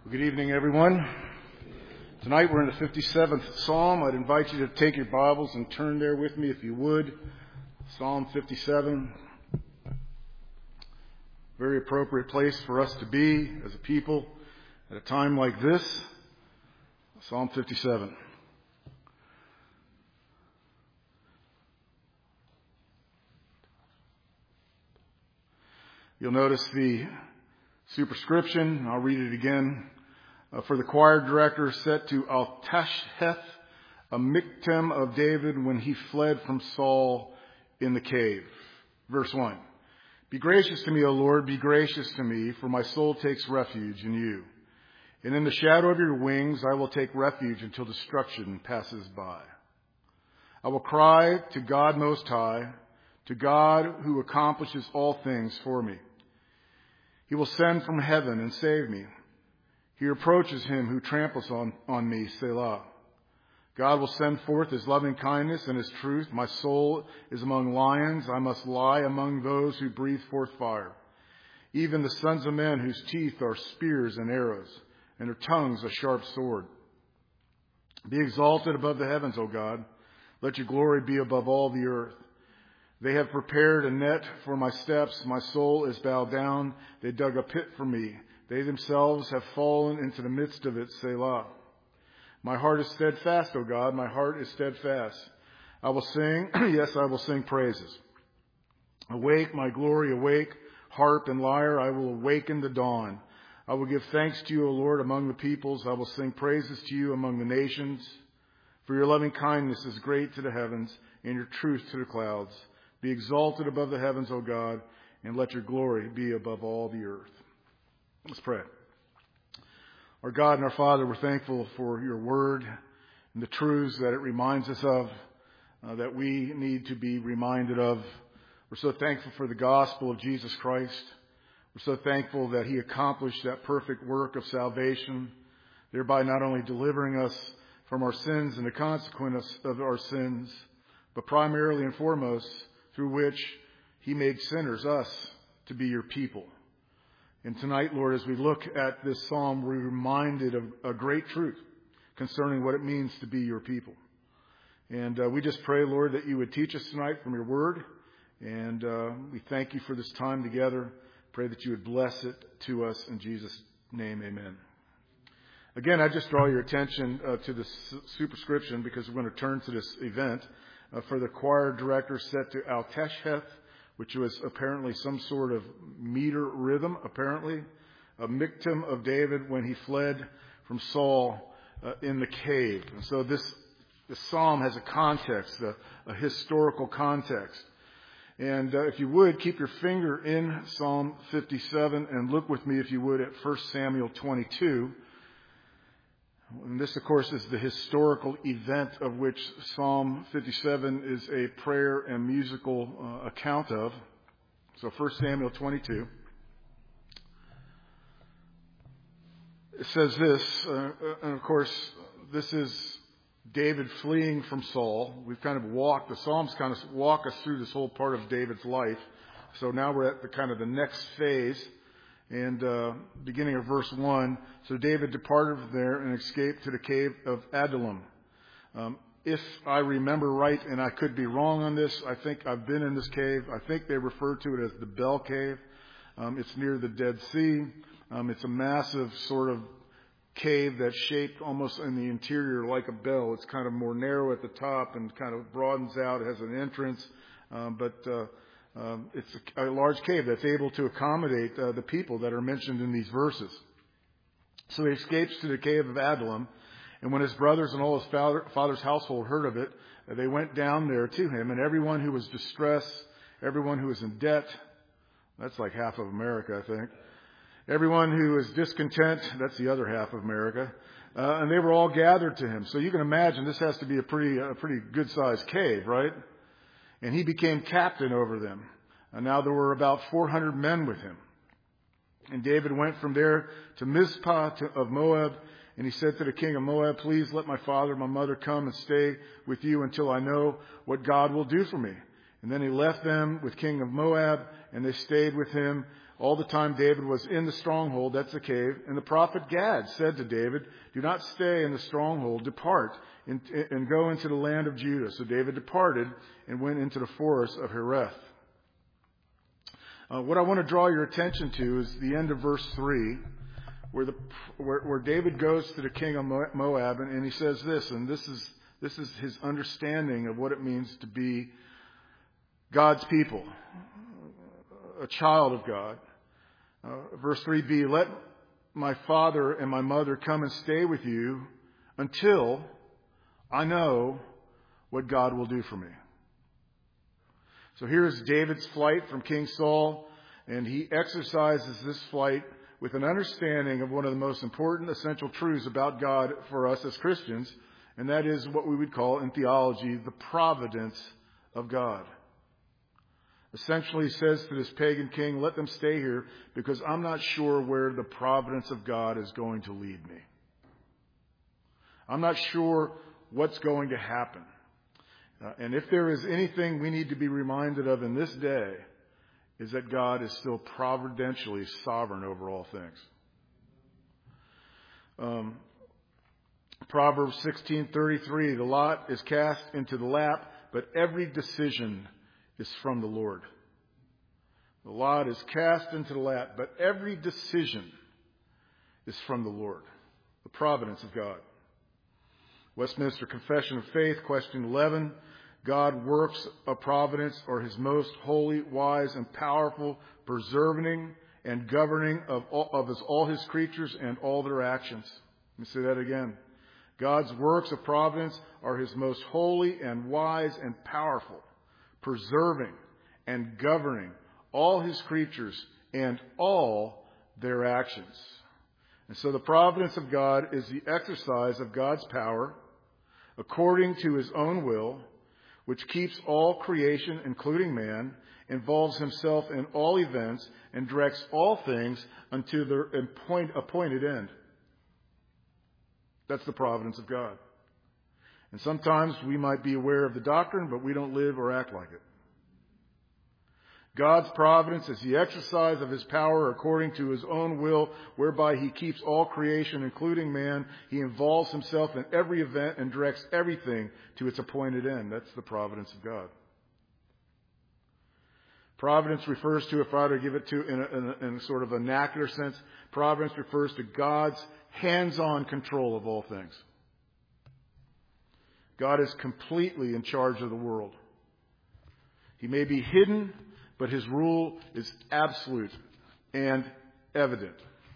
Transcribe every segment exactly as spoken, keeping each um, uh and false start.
Good evening, everyone. Tonight we're in the fifty-seventh Psalm. I'd invite you to take your Bibles and turn there with me if you would. Psalm fifty-seven. Very appropriate place for us to be as a people at a time like this. Psalm fifty-seven. You'll notice the superscription. I'll read it again. Uh, for the choir director, set to Al-Tashheth, a miktam of David when he fled from Saul in the cave. Verse one. Be gracious to me, O Lord, be gracious to me, for my soul takes refuge in you. And in the shadow of your wings I will take refuge until destruction passes by. I will cry to God Most High, to God who accomplishes all things for me. He will send from heaven and save me. He reproaches him who tramples on, on me, Selah. God will send forth his loving kindness and his truth. My soul is among lions. I must lie among those who breathe forth fire. Even the sons of men whose teeth are spears and arrows, and their tongues a sharp sword. Be exalted above the heavens, O God. Let your glory be above all the earth. They have prepared a net for my steps. My soul is bowed down. They dug a pit for me. They themselves have fallen into the midst of it, Selah. My heart is steadfast, O God. My heart is steadfast. I will sing, yes, I will sing praises. Awake, my glory, awake, harp and lyre. I will awaken the dawn. I will give thanks to you, O Lord, among the peoples. I will sing praises to you among the nations. For your loving kindness is great to the heavens, and your truth to the clouds. Be exalted above the heavens, O God, and let your glory be above all the earth. Let's pray. Our God and our Father, we're thankful for your word and the truths that it reminds us of, uh, that we need to be reminded of. We're so thankful for the gospel of Jesus Christ. We're so thankful that he accomplished that perfect work of salvation, thereby not only delivering us from our sins and the consequence of our sins, but primarily and foremost, through which he made sinners, us, to be your people. And tonight, Lord, as we look at this psalm, we're reminded of a great truth concerning what it means to be your people. And uh, we just pray, Lord, that you would teach us tonight from your word. And uh, we thank you for this time together. Pray that you would bless it to us in Jesus' name, amen. Again, I just draw your attention uh, to the superscription because we're going to turn to this event. Uh, for the choir director, set to Al-Tashheth, which was apparently some sort of meter rhythm, apparently. A miktam of David when he fled from Saul uh, in the cave. And so this, this psalm has a context, a, a historical context. And uh, if you would, keep your finger in Psalm fifty-seven and look with me, if you would, at First Samuel twenty-two. And this, of course, is the historical event of which Psalm fifty-seven is a prayer and musical uh, account of. So First Samuel twenty-two. It says this, uh, and of course, this is David fleeing from Saul. We've kind of walked, the Psalms kind of walk us through this whole part of David's life. So now we're at the kind of the next phase. And uh, beginning of verse one, so David departed from there and escaped to the cave of Adullam. Um, if I remember right, and I could be wrong on this, I think I've been in this cave. I think they refer to it as the Bell Cave. Um, it's near the Dead Sea. Um, it's a massive sort of cave that's shaped almost in the interior like a bell. It's kind of more narrow at the top and kind of broadens out. It has an entrance, um, but uh, Um, it's a, a large cave that's able to accommodate uh, the people that are mentioned in these verses. So he escapes to the cave of Adullam, and when his brothers and all his father, father's household heard of it, uh, they went down there to him, and everyone who was distressed, everyone who was in debt, that's like half of America, I think, everyone who was discontent, that's the other half of America, uh, and they were all gathered to him. So you can imagine this has to be a pretty, a pretty good-sized cave, right? And he became captain over them. And now there were about four hundred men with him. And David went from there to Mizpah of Moab. And he said to the king of Moab, please let my father and my mother come and stay with you until I know what God will do for me. And then he left them with king of Moab, and they stayed with him all the time David was in the stronghold, that's the cave. And the prophet Gad said to David, do not stay in the stronghold, depart and, and go into the land of Judah. So David departed and went into the forest of Hereth. Uh, what I want to draw your attention to is the end of verse three, where, the, where, where David goes to the king of Moab, and, and he says this, and this is, this is his understanding of what it means to be God's people, a child of God. Uh, verse three b, let my father and my mother come and stay with you until I know what God will do for me. So here's David's flight from King Saul, and he exercises this flight with an understanding of one of the most important essential truths about God for us as Christians, and that is what we would call in theology the providence of God. Essentially, he says to this pagan king, let them stay here because I'm not sure where the providence of God is going to lead me. I'm not sure what's going to happen. Uh, and if there is anything we need to be reminded of in this day, is that God is still providentially sovereign over all things. Um, Proverbs sixteen thirty-three, the lot is cast into the lap, but every decision is from the Lord. The lot is cast into the lap, but every decision is from the Lord. The providence of God. Westminster Confession of Faith, question eleven. God works of providence or his most holy, wise, and powerful preserving and governing of all, of his, all his creatures and all their actions. Let me say that again. God's works of providence are his most holy and wise and powerful, preserving and governing all his creatures and all their actions. And so the providence of God is the exercise of God's power according to his own will, which keeps all creation, including man, involves himself in all events, and directs all things unto their appointed end. That's the providence of God. And sometimes we might be aware of the doctrine, but we don't live or act like it. God's providence is the exercise of his power according to his own will, whereby he keeps all creation, including man. He involves himself in every event and directs everything to its appointed end. That's the providence of God. Providence refers to, if I were to give it to in a, in a, in a sort of vernacular sense, providence refers to God's hands-on control of all things. God is completely in charge of the world. He may be hidden, but his rule is absolute and evident.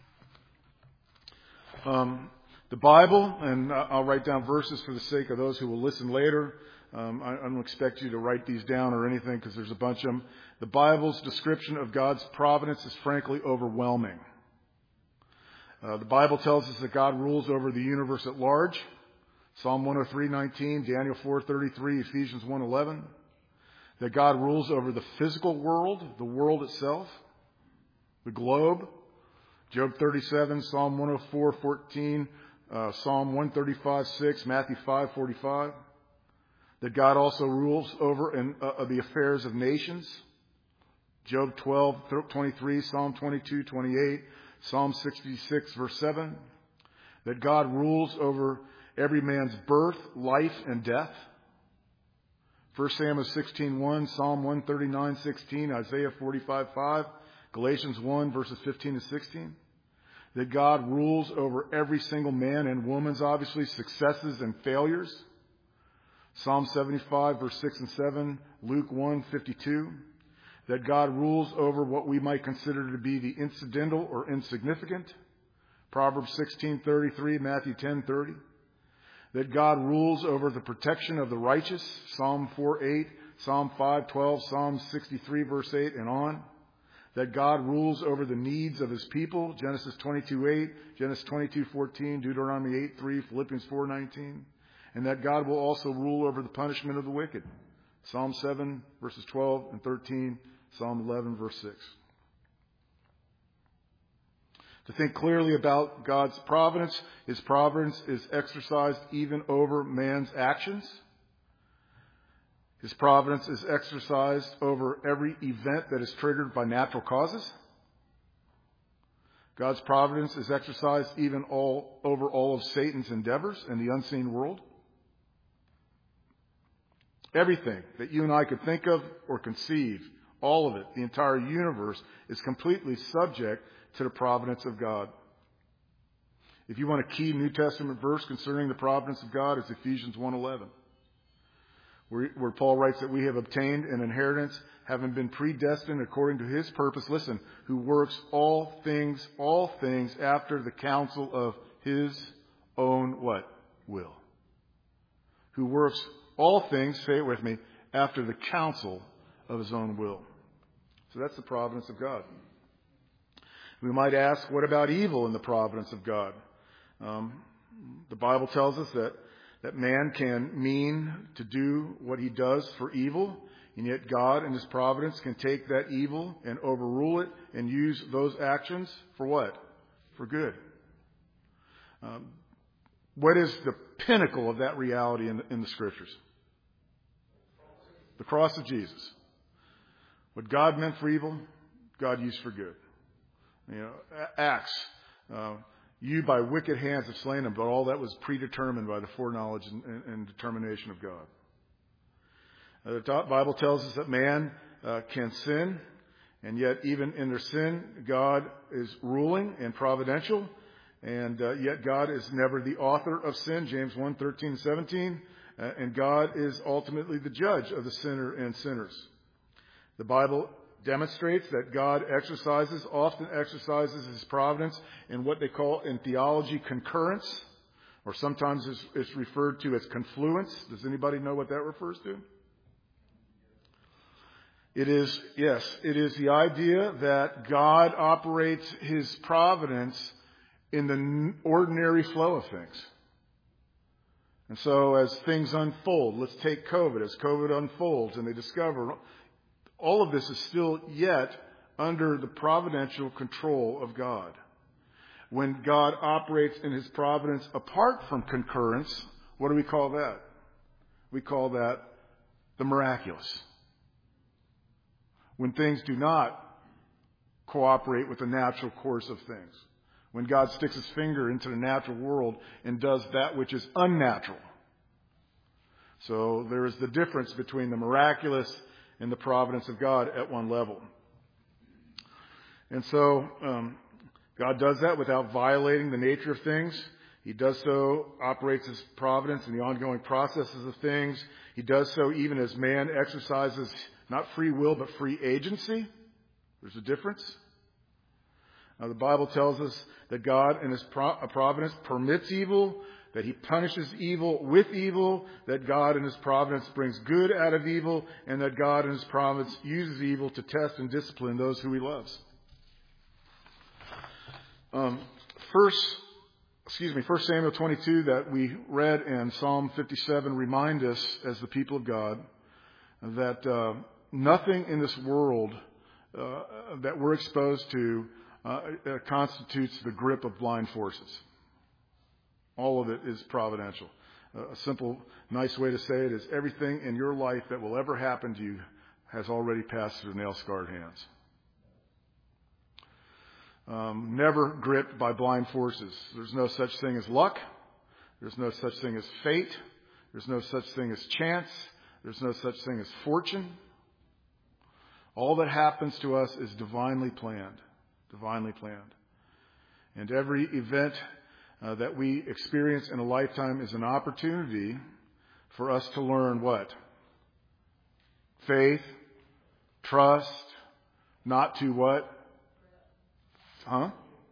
Um, the Bible, and I'll write down verses for the sake of those who will listen later. Um, I, I don't expect you to write these down or anything because there's a bunch of them. The Bible's description of God's providence is frankly overwhelming. Uh, the Bible tells us that God rules over the universe at large. Psalm one oh three nineteen, Daniel four thirty-three, Ephesians one eleven. That God rules over the physical world, the world itself, the globe. Job thirty-seven, Psalm one oh four fourteen, uh, Psalm one thirty-five six, Matthew five forty-five. That God also rules over in, uh, the affairs of nations. Job twelve twenty-three, Psalm twenty-two twenty-eight, Psalm sixty-six verse seven. That God rules over every man's birth, life, and death. First Samuel sixteen one, Psalm one thirty-nine sixteen, Isaiah forty-five five, Galatians one verses fifteen to sixteen. That God rules over every single man and woman's, obviously, successes and failures. Psalm seventy-five verse six and seven, Luke one fifty-two. That God rules over what we might consider to be the incidental or insignificant. Proverbs sixteen thirty-three, Matthew ten thirty. That God rules over the protection of the righteous, Psalm four eight, Psalm five twelve, Psalm sixty-three verse eight, and on. That God rules over the needs of his people, Genesis twenty-two eight, Genesis twenty-two fourteen, Deuteronomy eight three, Philippians four nineteen. And that God will also rule over the punishment of the wicked, Psalm seven verses twelve and thirteen, Psalm eleven verse six. To think clearly about God's providence, his providence is exercised even over man's actions. His providence is exercised over every event that is triggered by natural causes. God's providence is exercised even all over all of Satan's endeavors in the unseen world. Everything that you and I could think of or conceive, all of it, the entire universe, is completely subject to the providence of God. If you want a key New Testament verse concerning the providence of God, it's Ephesians one eleven, where, where Paul writes that we have obtained an inheritance, having been predestined according to His purpose, listen, who works all things, all things after the counsel of His own what? Will. Who works all things, say it with me, after the counsel of His own will. So that's the providence of God. We might ask, what about evil in the providence of God? Um, the Bible tells us that, that man can mean to do what he does for evil, and yet God in His providence can take that evil and overrule it and use those actions for what? For good. Um, what is the pinnacle of that reality in the, in the Scriptures? The cross of Jesus. What God meant for evil, God used for good. You know, Acts, uh, you by wicked hands have slain Him, but all that was predetermined by the foreknowledge and, and, and determination of God. Uh, the Bible tells us that man uh, can sin, and yet even in their sin, God is ruling and providential, and uh, yet God is never the author of sin, James one thirteen, seventeen, uh, and God is ultimately the judge of the sinner and sinners. The Bible demonstrates that God exercises, often exercises His providence in what they call in theology concurrence, or sometimes it's, it's referred to as confluence. Does anybody know what that refers to? It is, yes, it is the idea that God operates His providence in the ordinary flow of things. And so as things unfold, let's take COVID, as COVID unfolds and they discover all of this is still yet under the providential control of God. When God operates in His providence apart from concurrence, what do we call that? We call that the miraculous. When things do not cooperate with the natural course of things. When God sticks His finger into the natural world and does that which is unnatural. So there is the difference between the miraculous and the providence of God at one level. And so um, God does that without violating the nature of things. He does so, operates His providence in the ongoing processes of things. He does so even as man exercises not free will but free agency. There's a difference. Now, the Bible tells us that God in His providence permits evil, that He punishes evil with evil, that God in His providence brings good out of evil, and that God in His providence uses evil to test and discipline those who He loves. Um, first, excuse me, First Samuel twenty-two that we read and Psalm fifty-seven remind us as the people of God that uh, nothing in this world uh, that we're exposed to uh, uh, constitutes the grip of blind forces. All of it is providential. Uh, a simple, nice way to say it is everything in your life that will ever happen to you has already passed through nail-scarred hands. Um, never gripped by blind forces. There's no such thing as luck. There's no such thing as fate. There's no such thing as chance. There's no such thing as fortune. All that happens to us is divinely planned. Divinely planned. And every event uh, that we experience in a lifetime is an opportunity for us to learn what? Faith, trust, not to what? Huh?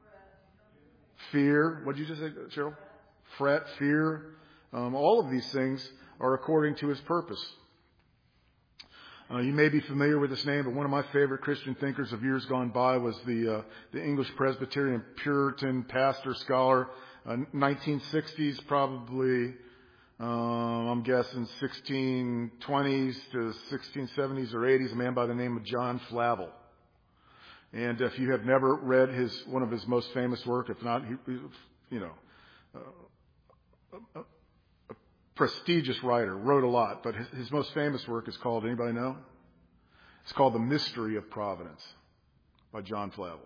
Fear. What did you just say, Cheryl? Fret, fear. Um, all of these things are according to His purpose. Uh, you may be familiar with this name, but one of my favorite Christian thinkers of years gone by was the uh, the English Presbyterian Puritan pastor scholar, uh, nineteen sixties, probably. Um, I'm guessing sixteen twenties to sixteen seventies or eighties. A man by the name of John Flavel. And if you have never read his one of his most famous work, if not, he, you know, uh, a, a prestigious writer, wrote a lot, but his, his most famous work is called, anybody know? It's called The Mystery of Providence by John Flavel.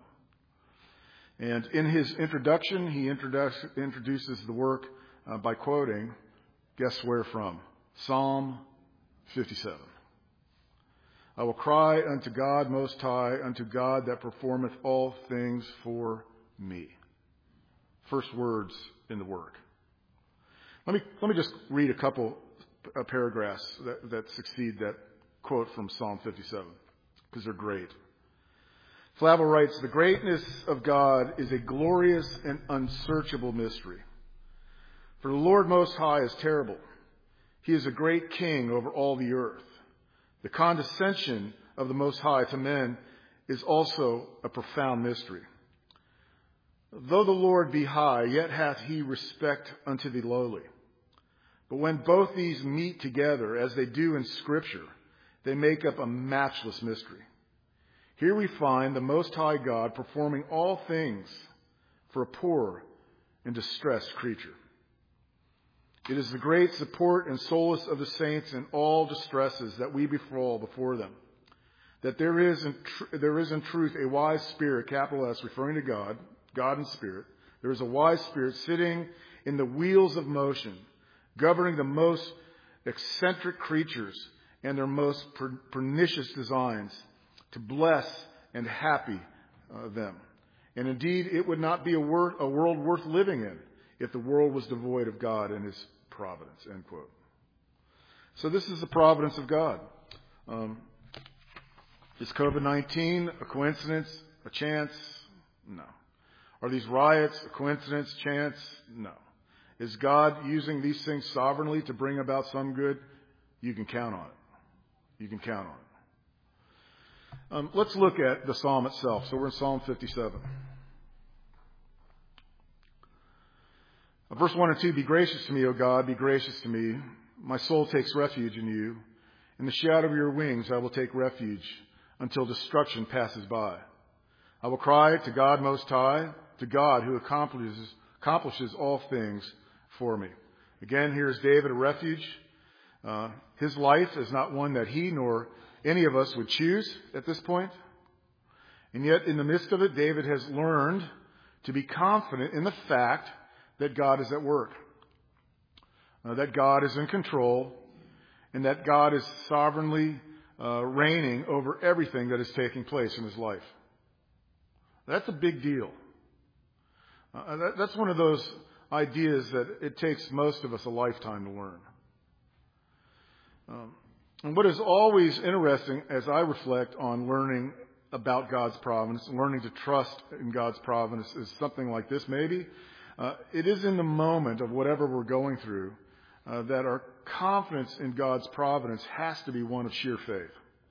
And in his introduction, he introduce, introduces the work uh, by quoting, guess where from? Psalm fifty-seven. I will cry unto God Most High, unto God that performeth all things for me. First words in the work. Let me let me just read a couple uh, paragraphs that, that succeed that quote from Psalm fifty-seven, because they're great. Flavel writes, the greatness of God is a glorious and unsearchable mystery. For the Lord Most High is terrible. He is a great king over all the earth. The condescension of the Most High to men is also a profound mystery. Though the Lord be high, yet hath he respect unto the lowly. But when both these meet together, as they do in Scripture, they make up a matchless mystery. Here we find the Most High God performing all things for a poor and distressed creature. It is the great support and solace of the saints in all distresses that we befall before them, that there is in, tr- there is in truth a wise spirit, capital S, referring to God, God and Spirit. There is a wise spirit sitting in the wheels of motion, governing the most eccentric creatures and their most per- pernicious designs, to bless and happy uh, them. And indeed, it would not be a, wor- a world worth living in if the world was devoid of God and His providence, end quote. So this is the providence of God. Um, is covid nineteen a coincidence, a chance? No. Are these riots a coincidence, chance? No. Is God using these things sovereignly to bring about some good? You can count on it. You can count on it. Um, let's look at the psalm itself. So we're in Psalm fifty-seven. Verse one and two, be gracious to me, O God, be gracious to me. My soul takes refuge in you. In the shadow of your wings I will take refuge until destruction passes by. I will cry to God Most High, to God who accomplishes, accomplishes all things for me. Again, here's David, a refuge. Uh, his life is not one that he nor any of us would choose at this point. And yet, in the midst of it, David has learned to be confident in the fact that God is at work, uh, that God is in control, and that God is sovereignly uh, reigning over everything that is taking place in his life. That's a big deal. Uh, that, that's one of those ideas that it takes most of us a lifetime to learn. Um, and what is always interesting as I reflect on learning about God's providence, learning to trust in God's providence, is something like this maybe. Uh, it is in the moment of whatever we're going through uh, that our confidence in God's providence has to be one of sheer faith.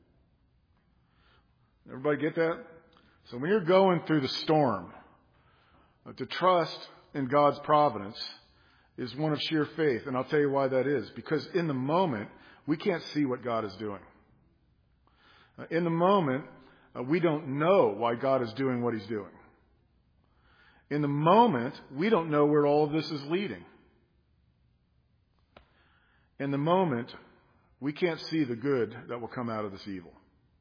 Everybody get that? So when you're going through the storm, uh, to trust in God's providence is one of sheer faith. And I'll tell you why that is. Because in the moment, we can't see what God is doing. Uh, in the moment, uh, we don't know why God is doing what He's doing. In the moment, we don't know where all of this is leading. In the moment, we can't see the good that will come out of this evil.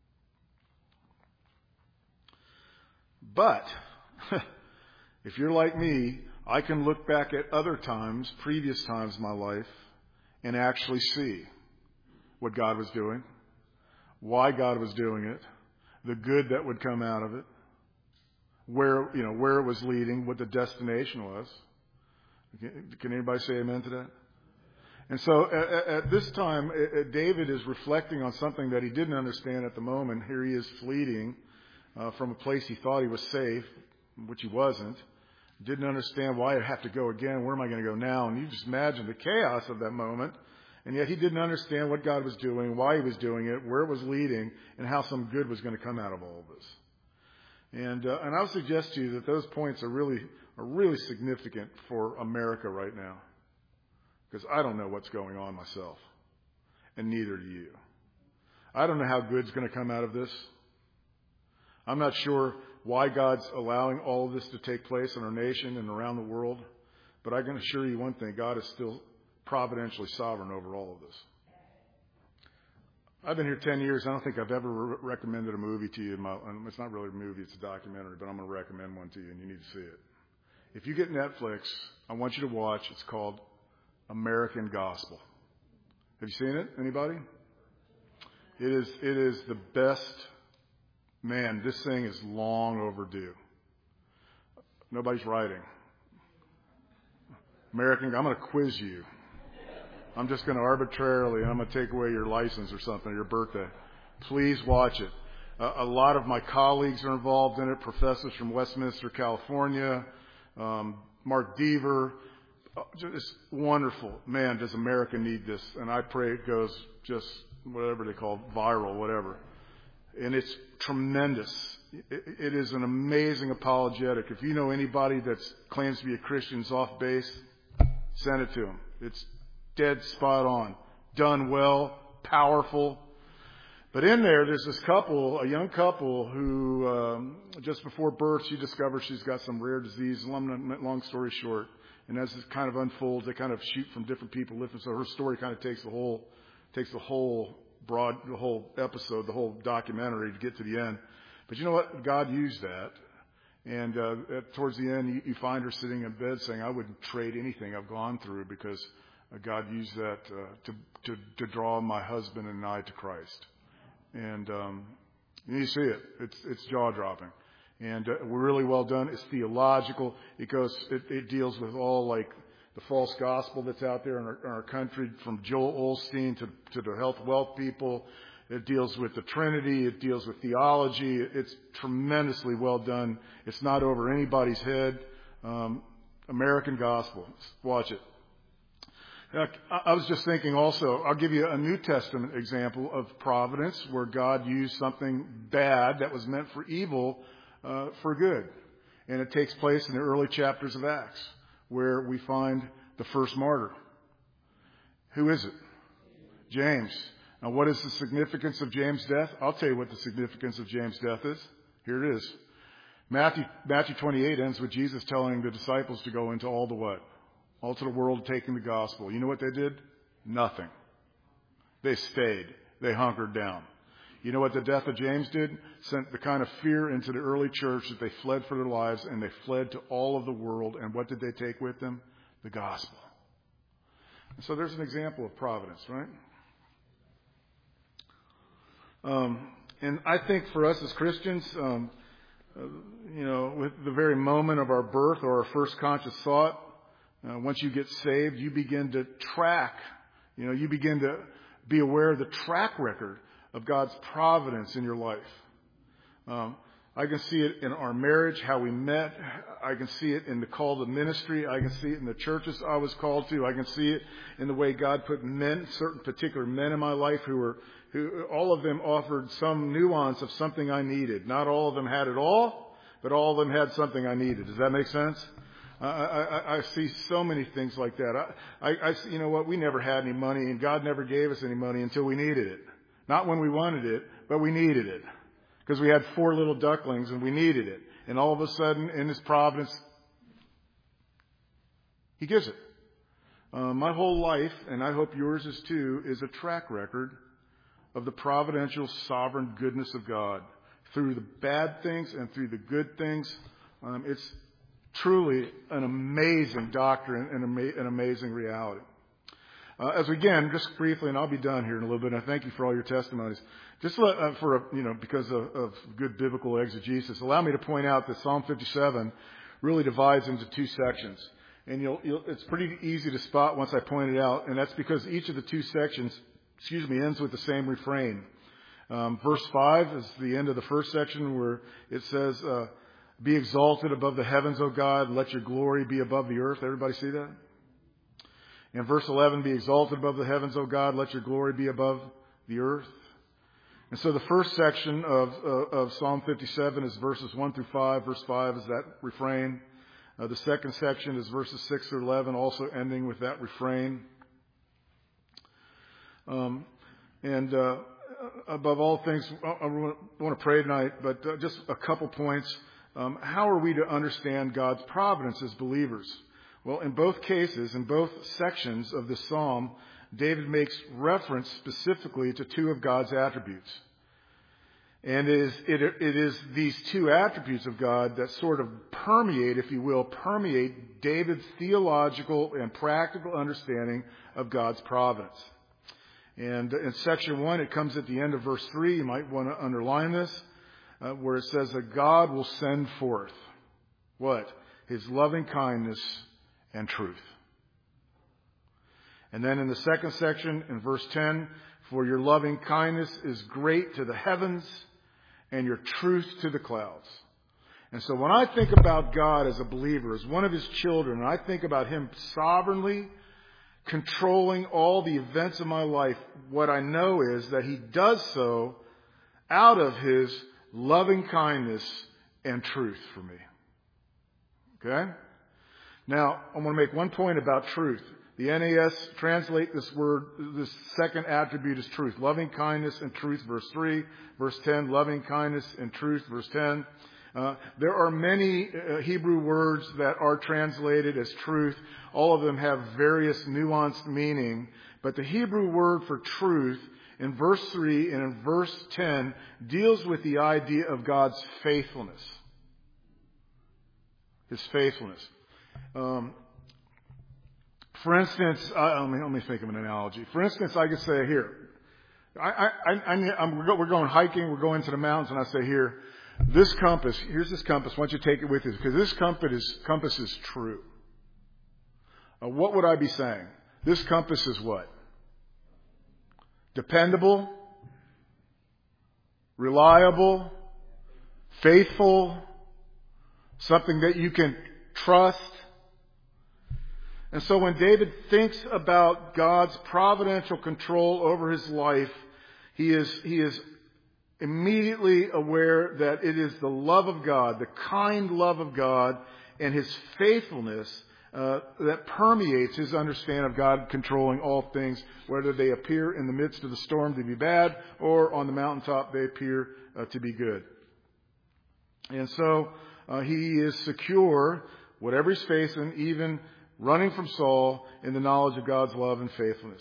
But, if you're like me, I can look back at other times, previous times in my life, and actually see what God was doing, why God was doing it, the good that would come out of it, where, you know, where it was leading, what the destination was. Can anybody say amen to that? And so at, at this time, David is reflecting on something that he didn't understand at the moment. Here he is fleeing uh, from a place he thought he was safe, which he wasn't. Didn't understand why I'd have to go again. Where am I going to go now? And you just imagine the chaos of that moment. And yet he didn't understand what God was doing, why He was doing it, where it was leading, and how some good was going to come out of all of this. And uh, and I'll suggest to you that those points are really are really significant for America right now, because I don't know what's going on myself, and neither do you. I don't know how good's going to come out of this. I'm not sure why God's allowing all of this to take place in our nation and around the world, but I can assure you one thing: God is still providentially sovereign over all of this. I've been here ten years. I don't think I've ever re- recommended a movie to you. In my, it's not really a movie. It's a documentary, but I'm going to recommend one to you, and you need to see it. If you get Netflix, I want you to watch. It's called American Gospel. Have you seen it? Anybody? It is, it is the best. Man, this thing is long overdue. Nobody's writing. American, I'm going to quiz you. I'm just going to arbitrarily, I'm going to take away your license or something, your birthday. Please watch it. Uh, a lot of my colleagues are involved in it, professors from Westminster, California, um, Mark Deaver. Oh, just wonderful. Man, does America need this? And I pray it goes just whatever they call it, viral, whatever. And it's tremendous. It, it is an amazing apologetic. If you know anybody that claims to be a Christian off base, send it to them. It's dead spot on. Done well, powerful. But in there, there's this couple, a young couple who, um, just before birth, she discovers she's got some rare disease. Long, long story short. And as it kind of unfolds, they kind of shoot from different people. So her story kind of takes the whole, takes the whole broad, the whole episode, the whole documentary to get to the end. But you know what? God used that. And uh, at, towards the end, you, you find her sitting in bed saying, I wouldn't trade anything I've gone through because uh, God used that uh, to, to, to draw my husband and I to Christ. And um, you see it. It's, it's jaw-dropping. And uh, we're really well done. It's theological. It goes. It, it deals with all like the false gospel that's out there in our, in our country, from Joel Osteen to, to the health wealth people. It deals with the Trinity. It deals with theology. It's tremendously well done. It's not over anybody's head. Um, American Gospel. Watch it. I was just thinking also, I'll give you a New Testament example of providence where God used something bad that was meant for evil uh, for good. And it takes place in the early chapters of Acts, where we find the first martyr. Who is it? James. Now, what is the significance of James' death? I'll tell you what the significance of James' death is. Here it is. Matthew, Matthew twenty-eight ends with Jesus telling the disciples to go into all the what? All to the world, taking the gospel. You know what they did? Nothing. They stayed. They hunkered down. You know what the death of James did? Sent the kind of fear into the early church that they fled for their lives, and they fled to all of the world. And what did they take with them? The gospel. And so there's an example of providence, right? Um, and I think for us as Christians, um, uh, you know, with the very moment of our birth or our first conscious thought, Uh, once you get saved, you begin to track, you know, you begin to be aware of the track record of God's providence in your life. Um, I can see it in our marriage, how we met. I can see it in the call to ministry. I can see it in the churches I was called to. I can see it in the way God put men, certain particular men in my life who were, who all of them offered some nuance of something I needed. Not all of them had it all, but all of them had something I needed. Does that make sense? I, I, I see so many things like that. I, I, I, you know what? We never had any money, and God never gave us any money until we needed it. Not when we wanted it, but we needed it. Because we had four little ducklings, and we needed it. And all of a sudden, in His providence, He gives it. Uh, my whole life, and I hope yours is too, is a track record of the providential, sovereign goodness of God. Through the bad things and through the good things. Um, it's truly an amazing doctrine and an amazing reality. Uh, as we again, just briefly, and I'll be done here in a little bit, and I thank you for all your testimonies. Just let, uh, for, a, you know, because of, of good biblical exegesis, allow me to point out that Psalm fifty-seven really divides into two sections. And you'll, you'll, it's pretty easy to spot once I point it out, and that's because each of the two sections, excuse me, ends with the same refrain. Um, verse five is the end of the first section where it says, uh, be exalted above the heavens, O God. Let your glory be above the earth. Everybody see that? In verse eleven, be exalted above the heavens, O God. Let your glory be above the earth. And so the first section of, uh, of Psalm fifty-seven is verses one through five. Verse five is that refrain. Uh, the second section is verses six through eleven, also ending with that refrain. Um, and uh, above all things, I want to pray tonight, but uh, just a couple points. Um, how are we to understand God's providence as believers? Well, in both cases, in both sections of the psalm, David makes reference specifically to two of God's attributes. And it is, it, it is these two attributes of God that sort of permeate, if you will, permeate David's theological and practical understanding of God's providence. And in section one, it comes at the end of verse three. You might want to underline this, uh, where it says that God will send forth what? His loving kindness and truth. And then in the second section, in verse ten, for your loving kindness is great to the heavens, and your truth to the clouds. And so when I think about God as a believer, as one of His children, and I think about Him sovereignly controlling all the events of my life, what I know is that He does so out of His loving kindness and truth for me. Okay? Now, I want to make one point about truth. The N A S translate this word, this second attribute as truth. Loving kindness and truth, verse three. Verse ten, loving kindness and truth, verse ten. Uh, there are many uh, Hebrew words that are translated as truth. All of them have various nuanced meaning. But the Hebrew word for truth in verse three and in verse ten deals with the idea of God's faithfulness. His faithfulness. Um, For instance, uh, let, me, let me think of an analogy. For instance, I could say here, I, I, I, I'm, we're going hiking, we're going to the mountains, and I say here, this compass, here's this compass, why don't you take it with you? Because this compass is, compass is true. Uh, what would I be saying? This compass is what? Dependable, reliable, faithful, something that you can trust. And so when David thinks about God's providential control over his life, he is, he is immediately aware that it is the love of God, the kind love of God, and His faithfulness uh, that permeates his understanding of God controlling all things, whether they appear in the midst of the storm to be bad or on the mountaintop they appear uh, to be good. And so uh, he is secure, whatever he's facing, even running from Saul, in the knowledge of God's love and faithfulness.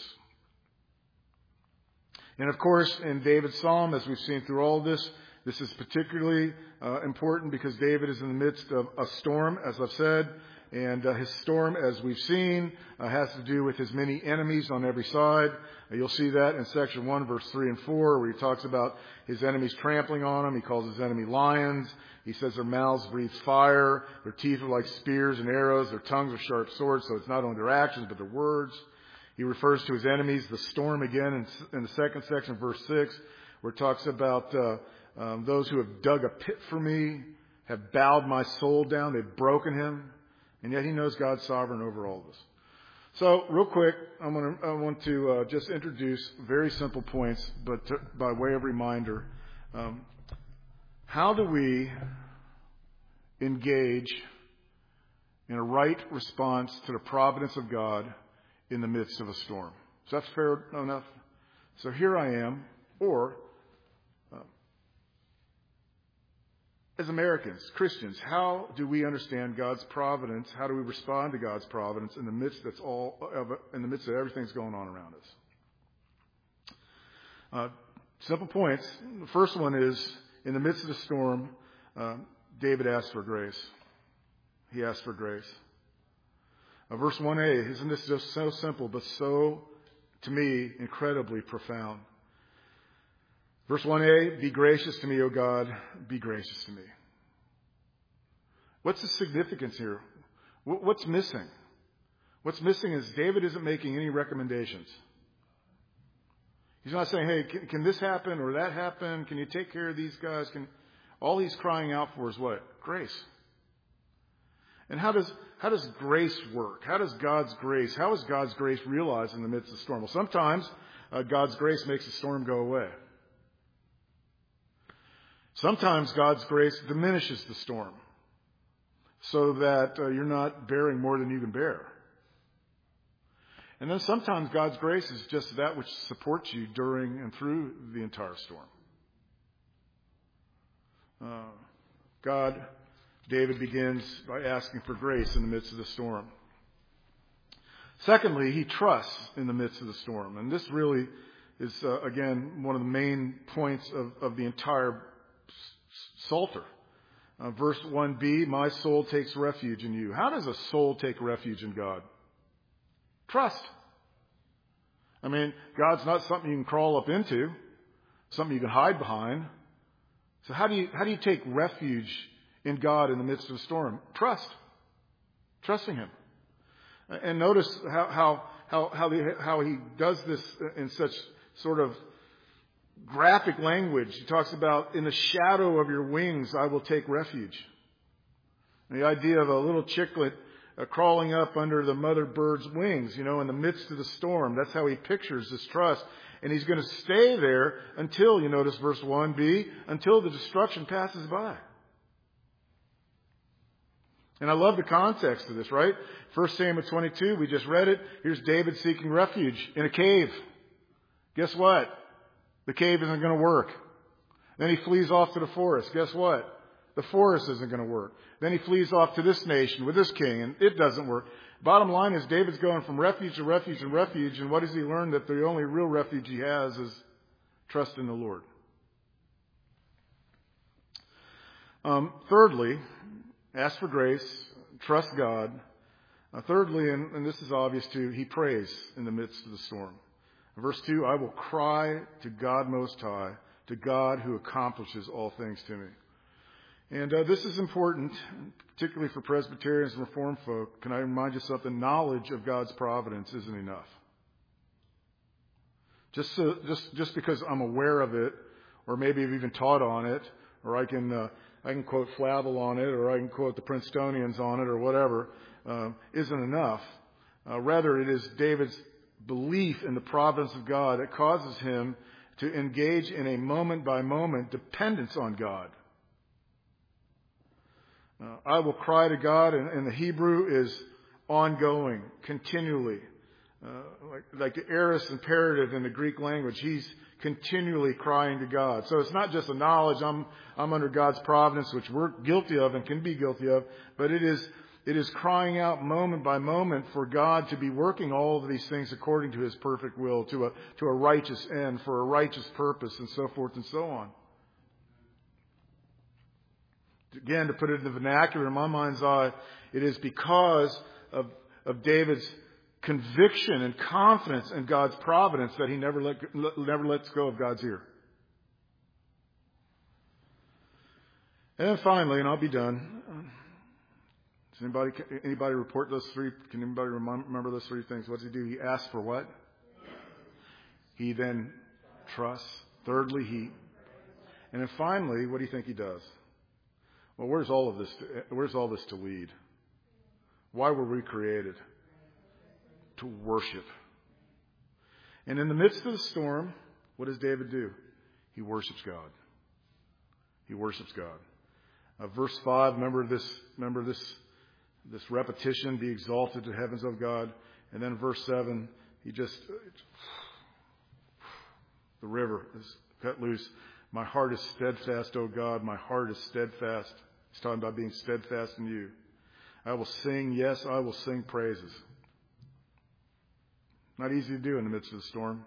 And of course, in David's psalm, as we've seen through all of this, this is particularly uh, important because David is in the midst of a storm, as I've said. And uh, his storm, as we've seen, uh, has to do with his many enemies on every side. Uh, you'll see that in section one, verse three and four, where he talks about his enemies trampling on him. He calls his enemy lions. He says their mouths breathe fire. Their teeth are like spears and arrows. Their tongues are sharp swords. So it's not only their actions, but their words. He refers to his enemies, the storm, again in, in the second section, verse six, where it talks about uh, um, those who have dug a pit for me, have bowed my soul down. They've broken him. And yet he knows God's sovereign over all of this. So, real quick, I want to, I want to uh, just introduce very simple points, but to, by way of reminder. Um, how do we engage in a right response to the providence of God in the midst of a storm? Is that fair enough? So here I am, or uh, as Americans, Christians, how do we understand God's providence? How do we respond to God's providence in the midst that's all of in the midst of everything that's going on around us? Uh, simple points. The first one is, in the midst of the storm, uh, David asked for grace. He asked for grace. Uh, verse one a, isn't this just so simple, but so, to me, incredibly profound? Verse one a, be gracious to me, O God, be gracious to me. What's the significance here? What's missing? What's missing is David isn't making any recommendations. He's not saying, hey, can, can this happen or that happen? Can you take care of these guys? Can... All he's crying out for is what? Grace. And how does how does grace work? How does God's grace, how is God's grace realized in the midst of the storm? Well, sometimes uh, God's grace makes the storm go away. Sometimes God's grace diminishes the storm so that uh, you're not bearing more than you can bear. And then sometimes God's grace is just that which supports you during and through the entire storm. Uh, God, David begins by asking for grace in the midst of the storm. Secondly, he trusts in the midst of the storm. And this really is, uh, again, one of the main points of, of the entire Psalter. Uh, verse one b, my soul takes refuge in you. How does a soul take refuge in God? Trust. I mean, God's not something you can crawl up into, something you can hide behind. So how do you, how do you take refuge in God in the midst of a storm? Trust. Trusting Him. And notice how, how, how, how, the, how he does this in such sort of graphic language. He talks about, in the shadow of your wings, I will take refuge. And the idea of a little chicklet uh, crawling up under the mother bird's wings, you know, in the midst of the storm. That's how he pictures this trust. And he's going to stay there until, you notice verse one b, until the destruction passes by. And I love the context of this, right? First Samuel twenty-two, we just read it. Here's David seeking refuge in a cave. Guess what? The cave isn't going to work. Then he flees off to the forest. Guess what? The forest isn't going to work. Then he flees off to this nation with this king, and it doesn't work. Bottom line is David's going from refuge to refuge and refuge, and what does he learn? That the only real refuge he has is trust in the Lord. Um, thirdly, ask for grace, trust God. Uh, thirdly, and, and this is obvious too, he prays in the midst of the storm. Verse two, I will cry to God Most High, to God who accomplishes all things to me. And uh, this is important, particularly for Presbyterians and Reformed folk. Can I remind you something? Knowledge of God's providence isn't enough. Just so, just just because I'm aware of it, or maybe I've even taught on it, or I can uh, I can quote Flavel on it, or I can quote the Princetonians on it, or whatever, uh, isn't enough. Uh, rather, it is David's belief in the providence of God that causes him to engage in a moment-by-moment dependence on God. Uh, I will cry to God, and, and the Hebrew is ongoing, continually. Uh, like, like the aorist imperative in the Greek language, he's continually crying to God. So it's not just a knowledge, I'm, I'm under God's providence, which we're guilty of and can be guilty of, but it is It is crying out moment by moment for God to be working all of these things according to His perfect will, to a, to a righteous end, for a righteous purpose, and so forth and so on. Again, to put it in the vernacular, in my mind's eye, it is because of, of David's conviction and confidence in God's providence that he never let, never lets go of God's ear. And then finally, and I'll be done. Does anybody, anybody report those three? Can anybody remember those three things? What does he do? He asks for what? He then trusts. Thirdly, he. And then finally, what do you think he does? Well, where's all of this? To, where's all this to lead? Why were we created? To worship. And in the midst of the storm, what does David do? He worships God. He worships God. Uh, verse five. Remember this. Remember this. This repetition, be exalted to heavens of God. And then verse seven, he just, the river is cut loose. My heart is steadfast, O God. My heart is steadfast. He's talking about being steadfast in you. I will sing, yes, I will sing praises. Not easy to do in the midst of the storm.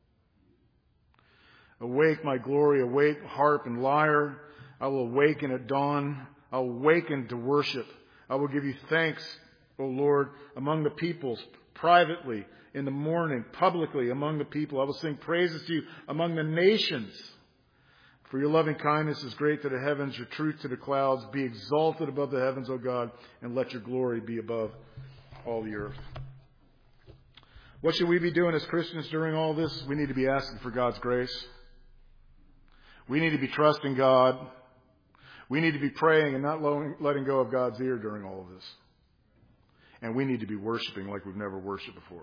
Awake, my glory, awake, harp and lyre. I will awaken at dawn. I will awaken to worship. I will give you thanks, O Lord, among the peoples, privately, in the morning, publicly, among the people. I will sing praises to you among the nations. For your loving kindness is great to the heavens, your truth to the clouds. Be exalted above the heavens, O God, and let your glory be above all the earth. What should we be doing as Christians during all this? We need to be asking for God's grace. We need to be trusting God. We need to be praying and not letting go of God's ear during all of this. And we need to be worshiping like we've never worshiped before.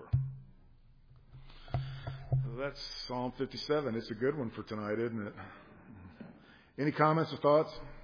That's Psalm fifty-seven. It's a good one for tonight, isn't it? Any comments or thoughts?